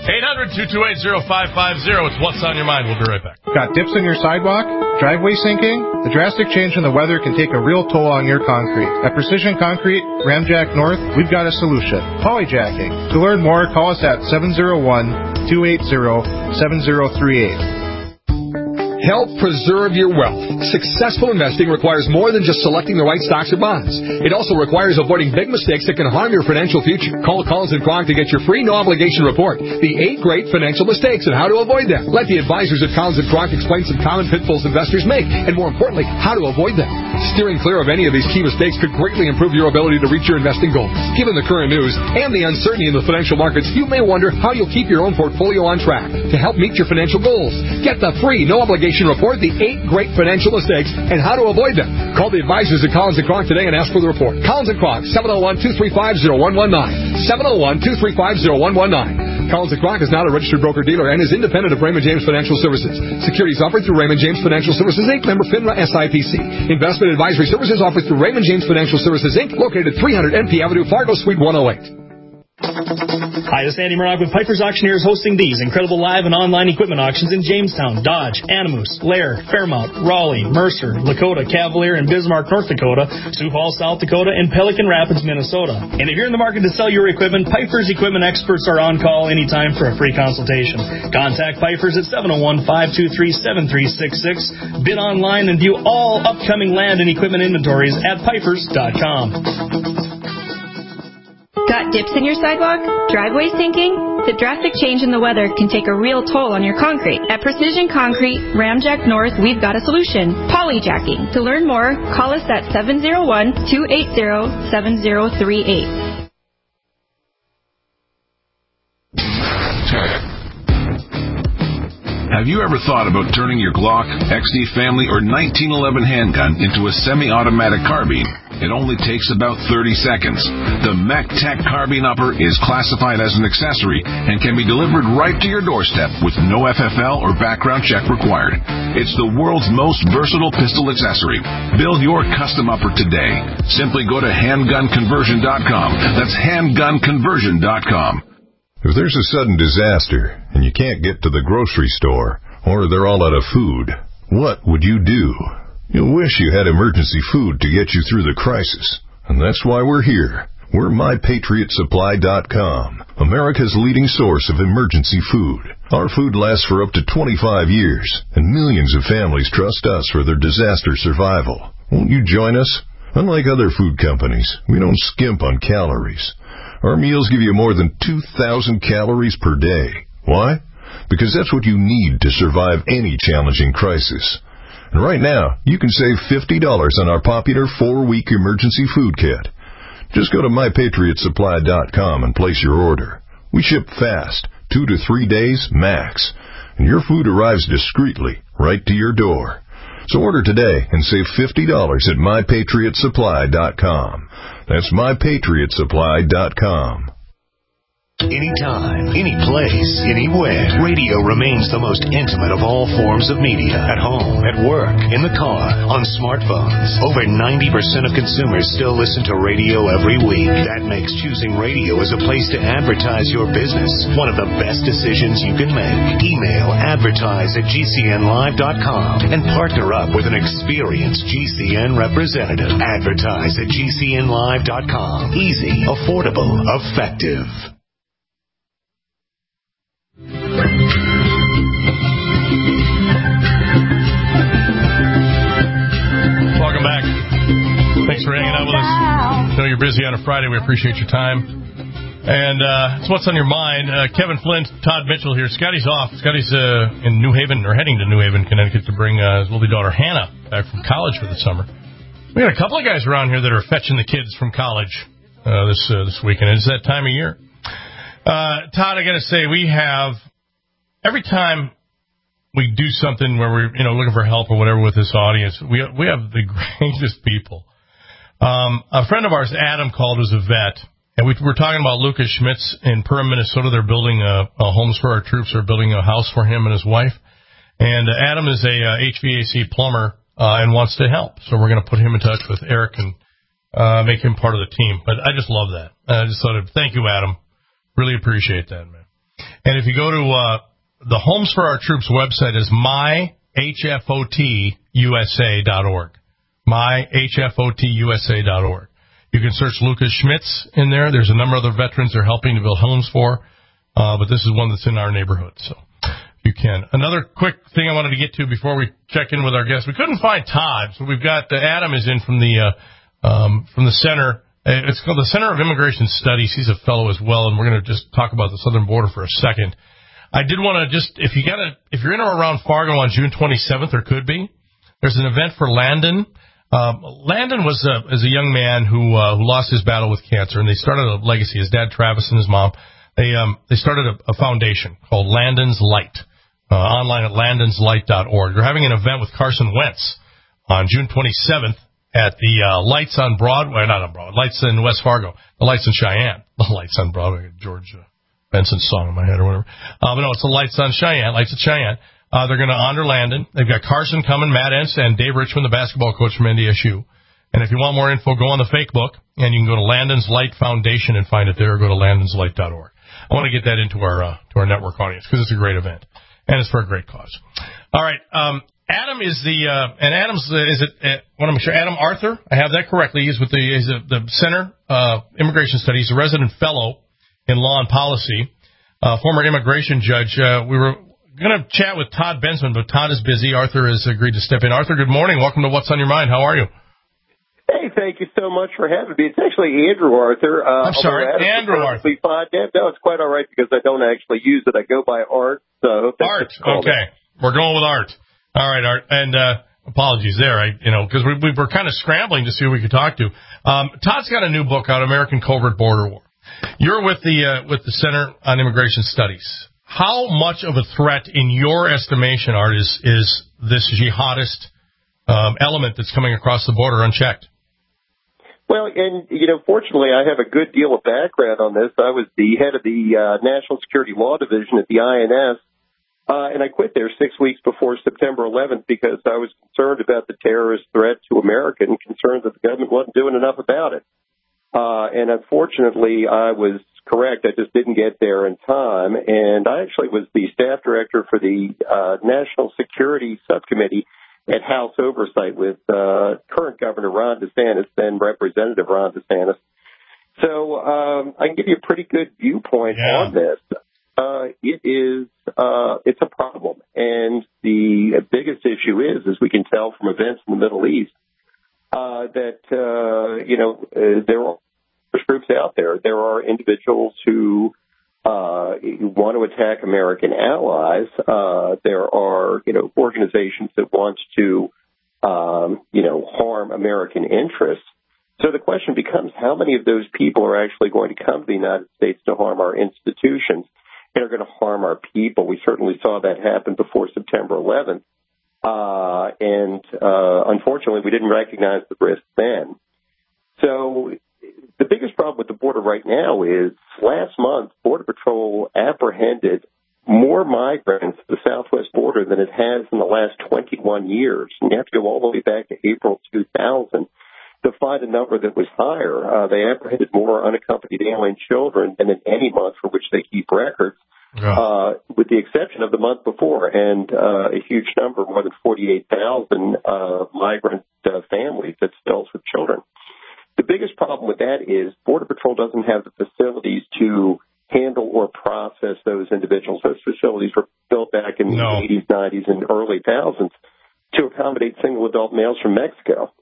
eight hundred, two two eight, oh five five oh. It's What's on Your Mind. We'll be right back. Got dips in your sidewalk? Driveway sinking? The drastic change in the weather can take a real toll on your concrete. At Precision Concrete, Ramjack North, we've got a solution. Polyjacking. To learn more, call us at seven oh one, two eight oh, seven oh three eight. Help preserve your wealth. Successful investing requires more than just selecting the right stocks or bonds. It also requires avoiding big mistakes that can harm your financial future. Call Collins and Kronk to get your free no-obligation report, The Eight Great Financial Mistakes and How to Avoid Them. Let the advisors at Collins and Kronk explain some common pitfalls investors make, and more importantly, how to avoid them. Steering clear of any of these key mistakes could greatly improve your ability to reach your investing goals. Given the current news and the uncertainty in the financial markets, you may wonder how you'll keep your own portfolio on track to help meet your financial goals. Get the free no-obligation report, The Eight Great Financial Mistakes and How to Avoid Them. Call the advisors at Collins and Kronk today and ask for the report. Collins and Kronk, seven oh one, two three five, oh one one nine. seven oh one, two three five, oh one one nine. Collins and Kronk is not a registered broker-dealer and is independent of Raymond James Financial Services. Securities offered through Raymond James Financial Services, Incorporated. Member FINRA S I P C. Investment advisory services offered through Raymond James Financial Services, Incorporated. Located at three hundred N P Avenue, Fargo, Suite one oh eight. Hi, this is Andy Murdoch with Piper's Auctioneers, hosting these incredible live and online equipment auctions in Jamestown, Dodge, Animus, Lair, Fairmount, Raleigh, Mercer, Lakota, Cavalier, and Bismarck, North Dakota, Sioux Falls, South Dakota, and Pelican Rapids, Minnesota. And if you're in the market to sell your equipment, Piper's equipment experts are on call anytime for a free consultation. Contact Piper's at seven oh one, five two three, seven three six six. Bid online and view all upcoming land and equipment inventories at pipers dot com. Got dips in your sidewalk? Driveway sinking? The drastic change in the weather can take a real toll on your concrete. At Precision Concrete, Ramjack North, we've got a solution. Polyjacking. To learn more, call us at seven oh one, two eight oh, seven oh three eight. Have you ever thought about turning your Glock, X D Family, or nineteen eleven handgun into a semi-automatic carbine? It only takes about thirty seconds. The MechTech Carbine Upper is classified as an accessory and can be delivered right to your doorstep with no F F L or background check required. It's the world's most versatile pistol accessory. Build your custom upper today. Simply go to handgun conversion dot com. That's handgun conversion dot com. If there's a sudden disaster and you can't get to the grocery store, or they're all out of food, what would you do? You'll wish you had emergency food to get you through the crisis. And that's why we're here. We're my patriot supply dot com, America's leading source of emergency food. Our food lasts for up to twenty-five years, and millions of families trust us for their disaster survival. Won't you join us? Unlike other food companies, we don't skimp on calories. Our meals give you more than two thousand calories per day. Why? Because that's what you need to survive any challenging crisis. And right now, you can save fifty dollars on our popular four-week emergency food kit. Just go to my patriot supply dot com and place your order. We ship fast, two to three days max, and your food arrives discreetly right to your door. So order today and save fifty dollars at my patriot supply dot com. That's my patriot supply dot com. Anytime, any place, anywhere, radio remains the most intimate of all forms of media. At home, at work, in the car, on smartphones. Over ninety percent of consumers still listen to radio every week. That makes choosing radio as a place to advertise your business one of the best decisions you can make. Email advertise at G C N live dot com and partner up with an experienced G C N representative. Advertise at G C N live dot com. Easy, affordable, effective. Welcome back. Thanks for hanging out with us. I know you're busy on a Friday. We appreciate your time. And uh, it's What's on Your Mind. Uh, Kevin Flint, Todd Mitchell here. Scotty's off. Scotty's uh, in New Haven, or heading to New Haven, Connecticut, to bring uh, his lovely daughter Hannah back from college for the summer. We got a couple of guys around here that are fetching the kids from college uh, this uh, this weekend. It's that time of year. Uh, Todd, I got to say, we have, every time we do something where we're, you know, looking for help or whatever with this audience, we we have the greatest people. Um, a friend of ours, Adam, called, who's a vet, and we were talking about Lucas Schmitz in Perham, Minnesota. They're building a, a homes for our troops. They're building a house for him and his wife. And uh, Adam is a uh, H V A C plumber uh, and wants to help. So we're going to put him in touch with Eric and uh, make him part of the team. But I just love that. I just thought, of, thank you, Adam. Really appreciate that, man. And if you go to uh, the Homes for Our Troops website is my H F O T U S A dot org. my H F O T U S A dot org. You can search Lucas Schmitz in there. There's a number of other veterans they're helping to build homes for, uh, but this is one that's in our neighborhood, so you can. Another quick thing I wanted to get to before we check in with our guests. We couldn't find Todd, so we've got uh, Adam is in from the uh, um, from the center. It's called the Center of Immigration Studies. He's a fellow as well, and we're going to just talk about the southern border for a second. I did want to just, if you got a, if you're in or around Fargo on June twenty-seventh, or could be, there's an event for Landon. Um, Landon was a, is a young man who uh, who lost his battle with cancer, and they started a legacy. His dad, Travis, and his mom, they um they started a, a foundation called Landon's Light. Uh, online at landons light dot org. They're having an event with Carson Wentz on June twenty-seventh at the uh, Lights on Broadway, not on Broadway, Lights in West Fargo, the Lights in Cheyenne, the Lights on Broadway, George uh, Benson's song in my head or whatever. Uh, but no, it's the Lights on Cheyenne, Lights at Cheyenne. Uh, they're going to honor Landon. They've got Carson coming, Matt Entz, and Dave Richmond, the basketball coach from N D S U. And if you want more info, go on the Facebook, and you can go to Landon's Light Foundation and find it there, or go to landons light dot org. I want to get that into our uh, to our network audience because it's a great event. And it's for a great cause. All right. Um, Adam is the, uh, and Adam's, uh, is it, uh, want to make sure, Adam Arthur, I have that correctly. He's with the, he's a, the Center, uh, Immigration Studies, a resident fellow in law and policy, uh, former immigration judge. Uh, we were going to chat with Todd Bensman, but Todd is busy. Arthur has agreed to step in. Arthur, good morning. Welcome to What's on Your Mind. How are you? Hey, thank you so much for having me. It's actually Andrew Arthur. Uh, I'm sorry, Andrew Arthur. No, it's quite all right because I don't actually use it. I go by Art. So Art, okay. It. We're going with Art. All right, Art. And uh, apologies there, I, you know, because we, we were kind of scrambling to see who we could talk to. Um, Todd's got a new book out, American Covert Border War. You're with the uh, with the Center on Immigration Studies. How much of a threat, in your estimation, Art, is is this jihadist um, element that's coming across the border unchecked? Well, and, you know, fortunately, I have a good deal of background on this. I was the head of the uh, National Security Law Division at the I N S, uh, and I quit there six weeks before September eleventh because I was concerned about the terrorist threat to America and concerned that the government wasn't doing enough about it. Uh, and unfortunately, I was correct. I just didn't get there in time. And I actually was the staff director for the uh, National Security Subcommittee at House Oversight with uh, current Governor Ron DeSantis, then Representative Ron DeSantis. So um, I can give you a pretty good viewpoint yeah. on this. Uh, it is uh, it's a problem, and the biggest issue is, as we can tell from events in the Middle East, uh, that uh, you know uh, there are groups out there. There are individuals who Uh, want to attack American allies. Uh, there are, you know, organizations that want to, um, you know, harm American interests. So the question becomes, how many of those people are actually going to come to the United States to harm our institutions and are going to harm our people? We certainly saw that happen before September eleventh. Uh, and, uh, unfortunately, we didn't recognize the risk then. So the biggest problem with the border right now is last month, Border Patrol apprehended more migrants at the southwest border than it has in the last twenty-one years. And you have to go all the way back to April two thousand to find a number that was higher. Uh, they apprehended more unaccompanied alien children than in any month for which they keep records, yeah. uh, with the exception of the month before. And uh, a huge number, more than forty-eight thousand uh, migrant uh, families, that's adults with children. The biggest problem with that is Border Patrol doesn't have the facilities to handle or process those individuals. Those facilities were built back in no. the eighties, nineties, and early thousands to accommodate single adult males from Mexico.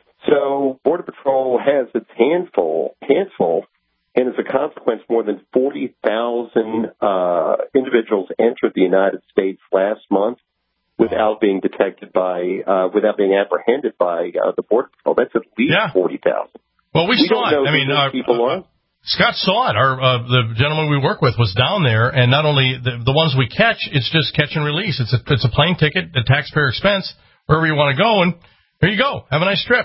So Border Patrol has its handful, handful, and as a consequence, more than forty thousand uh, individuals entered the United States last month without being detected by, uh, without being apprehended by uh, the Border Patrol. That's at least yeah. forty thousand. Well, we, we saw it. I mean, uh, people uh, Scott saw it. Our uh, the gentleman we work with was down there, and not only the, the ones we catch, it's just catch and release. It's a it's a plane ticket, a taxpayer expense, wherever you want to go, and there you go. Have a nice trip.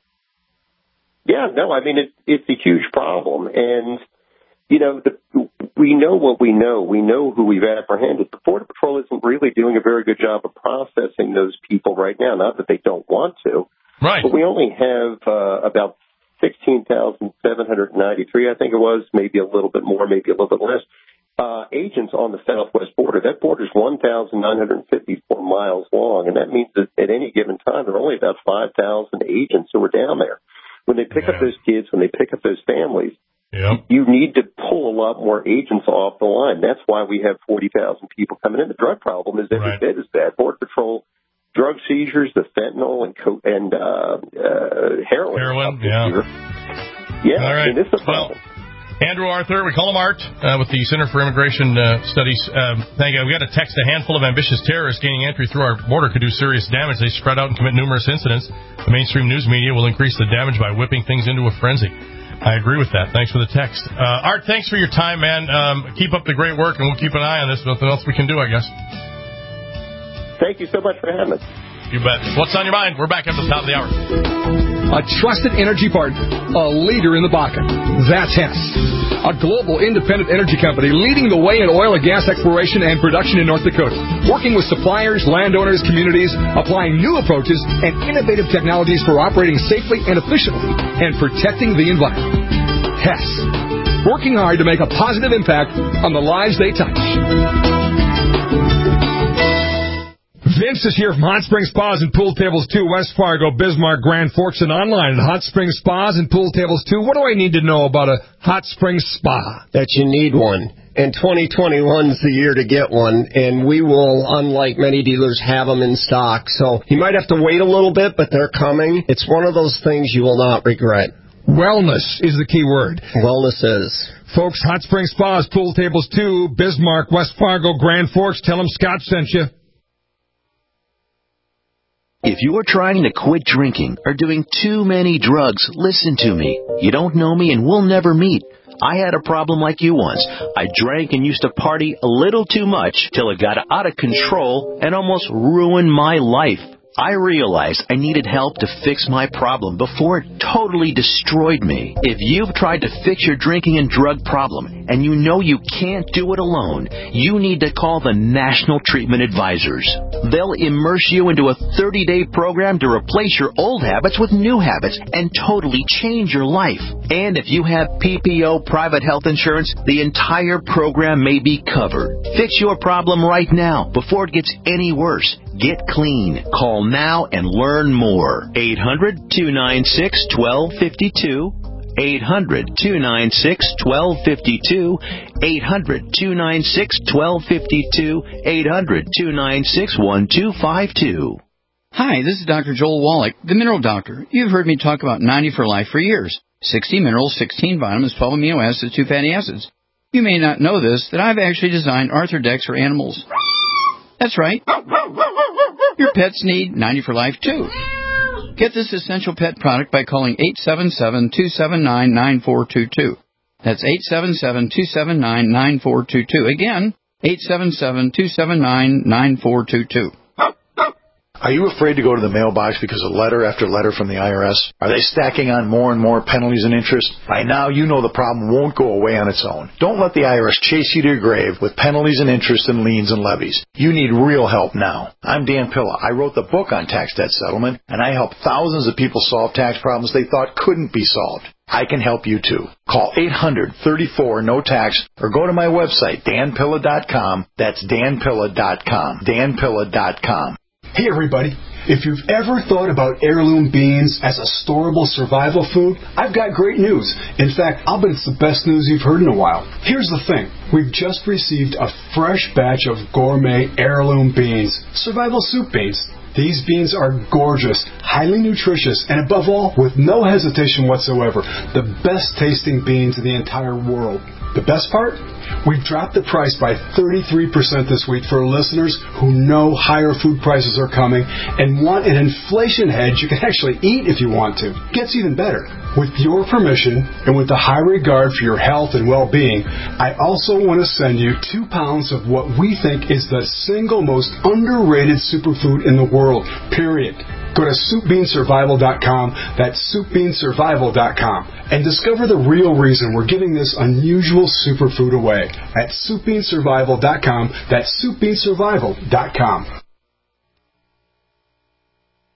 Yeah, no, I mean it, it's a huge problem, and you know the, we know what we know. We know who we've apprehended. The Border Patrol isn't really doing a very good job of processing those people right now. Not that they don't want to, right? But we only have uh, about sixteen thousand seven hundred ninety-three, I think it was, maybe a little bit more, maybe a little bit less, uh, agents on the southwest border. That border is one thousand nine hundred fifty-four miles long, and that means that at any given time there are only about five thousand agents who are down there. When they pick yeah. up those kids, when they pick up those families, yep. you need to pull a lot more agents off the line. That's why we have forty thousand people coming in. The drug problem is every right. bit as bad. Border Patrol, drug seizures, the fentanyl and co- and uh, uh, heroin. Heroin, yeah. Year. Yeah, all right. I mean, this is a problem. Well, Andrew Arthur, we call him Art, uh, with the Center for Immigration uh, Studies. Um, thank you. We got a text. A handful of ambitious terrorists gaining entry through our border could do serious damage. They spread out and commit numerous incidents. The mainstream news media will increase the damage by whipping things into a frenzy. I agree with that. Thanks for the text. Uh, Art, thanks for your time, man. Um, keep up the great work, and we'll keep an eye on this. Nothing else we can do, I guess. Thank you so much for having us. You bet. What's on your mind? We're back at the top of the hour. A trusted energy partner, a leader in the Bakken. That's Hess, a global independent energy company leading the way in oil and gas exploration and production in North Dakota, working with suppliers, landowners, communities, applying new approaches and innovative technologies for operating safely and efficiently and protecting the environment. Hess, working hard to make a positive impact on the lives they touch. Vince is here from Hot Springs Spas and Pool Tables two, West Fargo, Bismarck, Grand Forks, and online at Hot Springs Spas and Pool Tables two. What do I need to know about a Hot Springs Spa? That you need one. And twenty twenty-one is the year to get one, and we will, unlike many dealers, have them in stock. So you might have to wait a little bit, but they're coming. It's one of those things you will not regret. Wellness is the key word. Wellness is. Folks, Hot Springs Spas, Pool Tables two, Bismarck, West Fargo, Grand Forks. Tell them Scott sent you. If you're trying to quit drinking or doing too many drugs, listen to me. You don't know me and we'll never meet. I had a problem like you once. I drank and used to party a little too much till it got out of control and almost ruined my life. I realized I needed help to fix my problem before it totally destroyed me. If you've tried to fix your drinking and drug problem and you know you can't do it alone, you need to call the National Treatment Advisors. They'll immerse you into a thirty-day program to replace your old habits with new habits and totally change your life. And if you have P P O private health insurance, the entire program may be covered. Fix your problem right now before it gets any worse. Get clean. Call now and learn more. eight hundred, two nine six, one two five two. eight hundred, two nine six, one two five two. eight hundred, two nine six, one two five two. eight hundred, two nine six, one two five two. Hi, this is Doctor Joel Wallach, the Mineral Doctor. You've heard me talk about ninety for Life for years. sixty minerals, sixteen vitamins, twelve amino acids, two fatty acids. You may not know this, that I've actually designed Arthrodex for animals. That's right. Your pets need ninety for Life, too. Get this essential pet product by calling eight seven seven, two seven nine, nine four two two. That's eight seven seven, two seven nine, nine four two two. Again, eight seven seven, two seven nine, nine four two two. Are you afraid to go to the mailbox because of letter after letter from the I R S? Are they stacking on more and more penalties and interest? By now, you know the problem won't go away on its own. Don't let the I R S chase you to your grave with penalties and interest and liens and levies. You need real help now. I'm Dan Pilla. I wrote the book on tax debt settlement, and I help thousands of people solve tax problems they thought couldn't be solved. I can help you too. Call eight hundred, thirty-four, no tax or go to my website, dan pilla dot com. That's dan pilla dot com. dan pilla dot com. Hey everybody, if you've ever thought about heirloom beans as a storable survival food, I've got great news. In fact, I'll bet it's the best news you've heard in a while. Here's the thing. We've just received a fresh batch of gourmet heirloom beans, survival soup beans. These beans are gorgeous, highly nutritious, and above all, with no hesitation whatsoever, the best tasting beans in the entire world. The best part? We've dropped the price by thirty-three percent this week for listeners who know higher food prices are coming and want an inflation hedge you can actually eat if you want to. Gets even better. With your permission and with the high regard for your health and well-being, I also want to send you two pounds of what we think is the single most underrated superfood in the world, period. Go to soup bean survival dot com, that's soup bean survival dot com, and discover the real reason we're giving this unusual superfood away at soup bean survival dot com, that's soup bean survival dot com.